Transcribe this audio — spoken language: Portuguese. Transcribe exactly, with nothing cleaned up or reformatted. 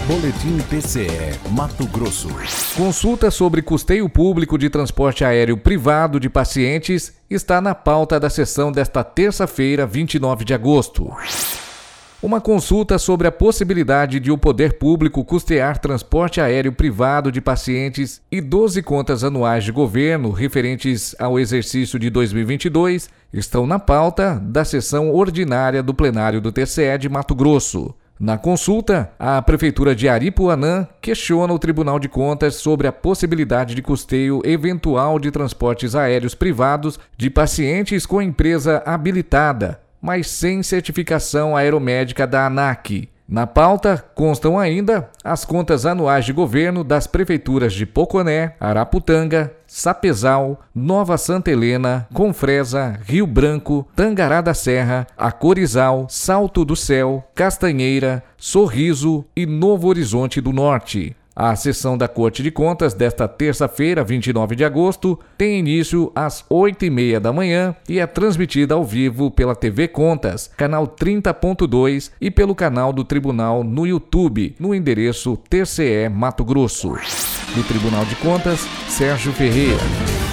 Boletim P C E Mato Grosso. Consulta sobre custeio público de transporte aéreo privado de pacientes está na pauta da sessão desta terça-feira, vinte e nove de agosto. Uma consulta sobre a possibilidade de o poder público custear transporte aéreo privado de pacientes e doze contas anuais de governo referentes ao exercício de dois mil e vinte e dois estão na pauta da sessão ordinária do plenário do T C E de Mato Grosso. Na consulta, a Prefeitura de Aripuanã questiona o Tribunal de Contas sobre a possibilidade de custeio eventual de transportes aéreos privados de pacientes com empresa habilitada, mas sem certificação aeromédica da ANAC. Na pauta constam ainda as contas anuais de governo das prefeituras de Poconé, Araputanga, Sapezal, Nova Santa Helena, Confresa, Rio Branco, Tangará da Serra, Acorizal, Salto do Céu, Castanheira, Sorriso e Novo Horizonte do Norte. A sessão da Corte de Contas desta terça-feira, vinte e nove de agosto, tem início às oito e meia da manhã e é transmitida ao vivo pela T V Contas, canal trinta ponto dois e pelo canal do Tribunal no YouTube, no endereço T C E Mato Grosso. Do Tribunal de Contas, Sérgio Ferreira.